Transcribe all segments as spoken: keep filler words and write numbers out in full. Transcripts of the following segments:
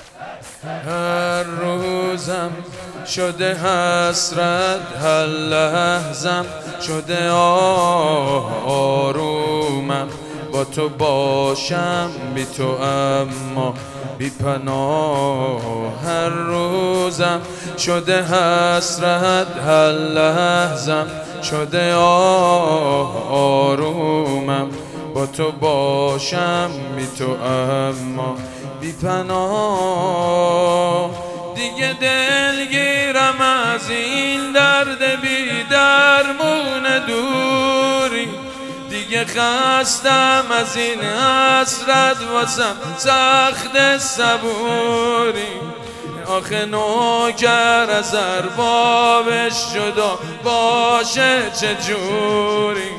هر روزم شده حسرت، هر لحظم شده آرومم. با تو باشم بی تو اما بی پناه. هر روزم شده حسرت، هر لحظم شده آرومم. با تو باشم بی تو اما بی پناه. دیگه دلگیرم از این درد بی درمون دوری، دیگه خستم از این حسرت واسم سخت صبوری. آخه نوکر از اربابش جدا باشه چجوری.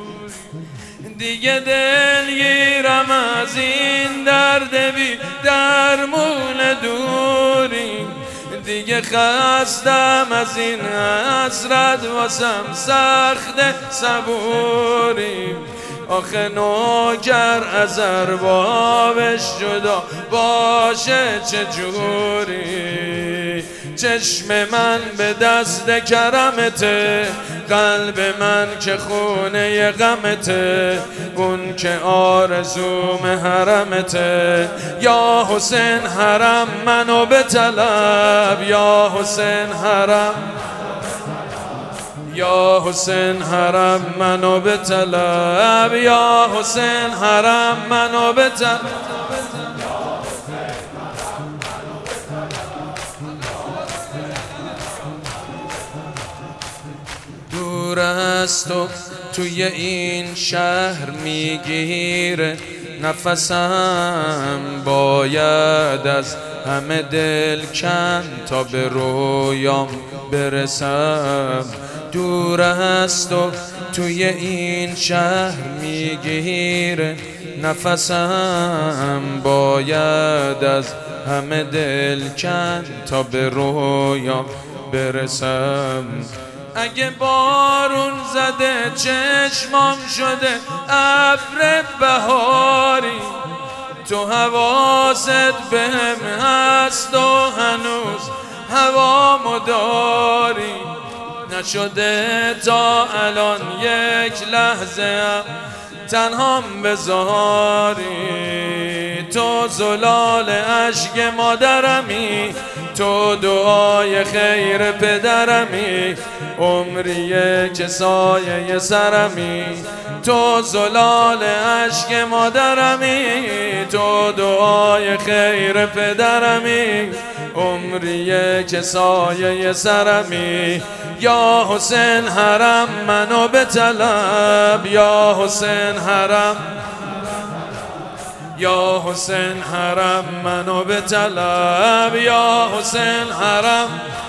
دیگه دلگیرم از این درد بی درمون دوری، دیگه خستم از این حسرت واسم سخت صبوری. آخه نوکر از اربابش جدا باشه چجوری. چشم من به دست کرمته، قلب من که خونه غمته، اون که آرزوم حرمته. یا حسین حرم منو به طلب، یا حسین حرم، یا حسین حرم منو به طلب، یا حسین حرم منو به طلب. دور از تو توی این شهر میگیره نفسم، باید از همه دل کن تا به رویام برسم. دور از تو توی این شهر میگیره نفسم، باید از همه دل کن تا به رویام برسم. اگه بارون زده چشمام شده ابر بهاری، تو حواست بهم هست و هنوز هوامو داری. نشده تا الان یک لحظه هم تنهام بذاری. تو زلال اشک مادرمی، تو دعای خیر پدرمی، عمریه که سایه سرمی. تو زلال اشک مادرمی، تو دعای خیر پدرمی، عمریه که سایه سرمی. یا حسین حرم منو به طلب، یا حسین حرم، یا حسین حرم منو به طلب، یا حسین حرم.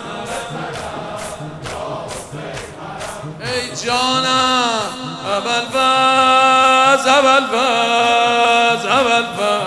ای جانم ابوالفضل ابوالفضل ابوالفضل